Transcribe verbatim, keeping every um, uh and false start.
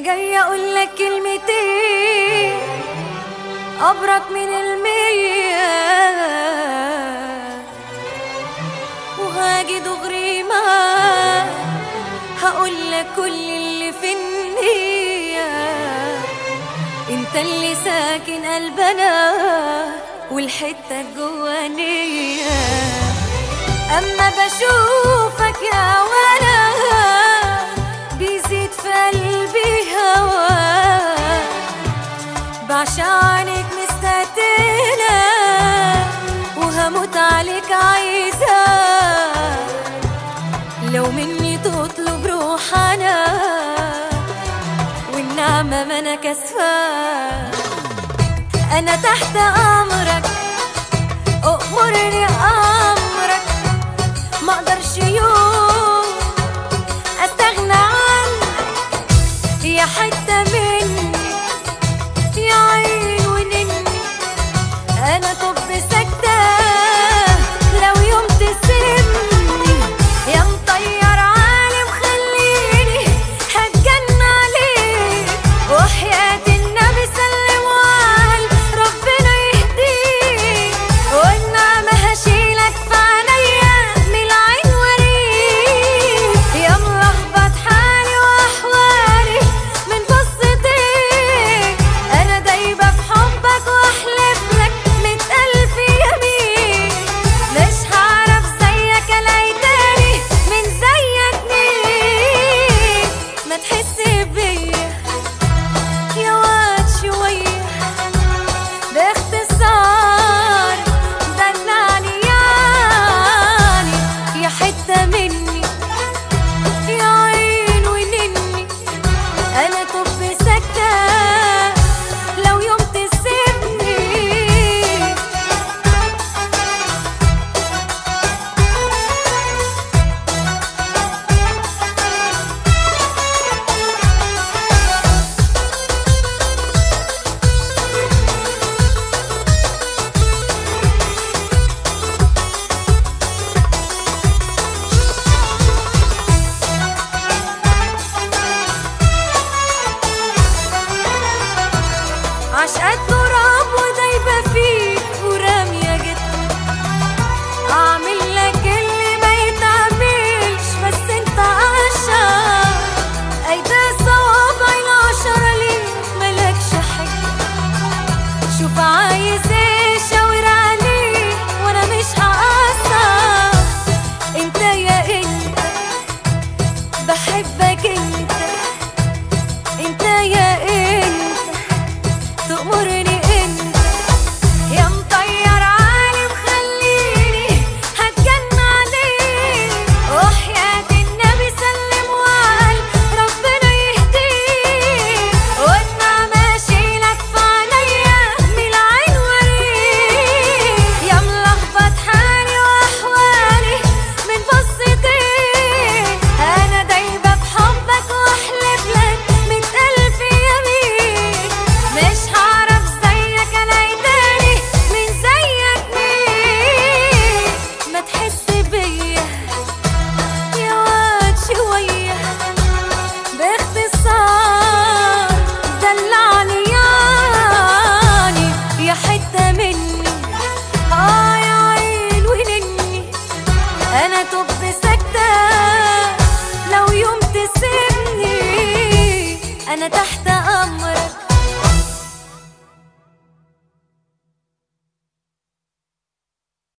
جاي اقولك كلمتين ابرك من المية، وهاجي دغري ما هقولك كل اللي في النية. انت اللي ساكن قلبنا والحتة الجوانية، اما بشوفك يا ولا بيزيد في قلبي هواك، بعشانك مستقتلة وهموت عليك عايزة، لو مني تطلب روح انا والنعمة ما انا كسفة. انا تحت امرك أأمرني امرك، ما اقدرش يوم استغنى عنك يا حتة مني يا عين ونني. انا طب ساكتة لو يوم تسيبني يا مطير عالم خليني هتجن عليك، وحياة النبي سلم وقال ربنا يهديك، والنعمة هشيلك في عينيا من العين وريك، يا ملخبط حالي واحوالي من بصتك. انا دايبة في حبك واحلف لك مية الف يمين، مش هعرف زيك الاقي تاني من زيك مين. ما تحس بيا يا واد شوية باختصار دلعني يعني يا حتة مني يا عين ونني. انا طب ساكتة لو يوم تسيبني. عشقات تراب ودايبة فيك ورامية جدا، اعمل لك اللي ما يتعملش بس انت عشان ايدي صوابعي العشرة ليك ملكش حاجة. شوف عايز ايه شاور عليه وانا مش هقصر. انت يا انت بحبك، انت انت يا انت تأمرني، انت يا مطير عالم خليني هتجن عليك، وحياة النبي سلم وقال ربنا يهديك، والنعمة اشيلك في عينيا من العين وريك، يا ملخبط حالي واحوالي من بصتك. انا دايبة بحبك واحلف لك مية الف يمين، مش هعرف زيك الاقي تاني من زيك مين. ما تحس بيا يا واد شوية باختصار دلعني يعني يا حتة مني اه يا عين ونني. انا طب ساكتة لو يوم تسيبني. انا تحت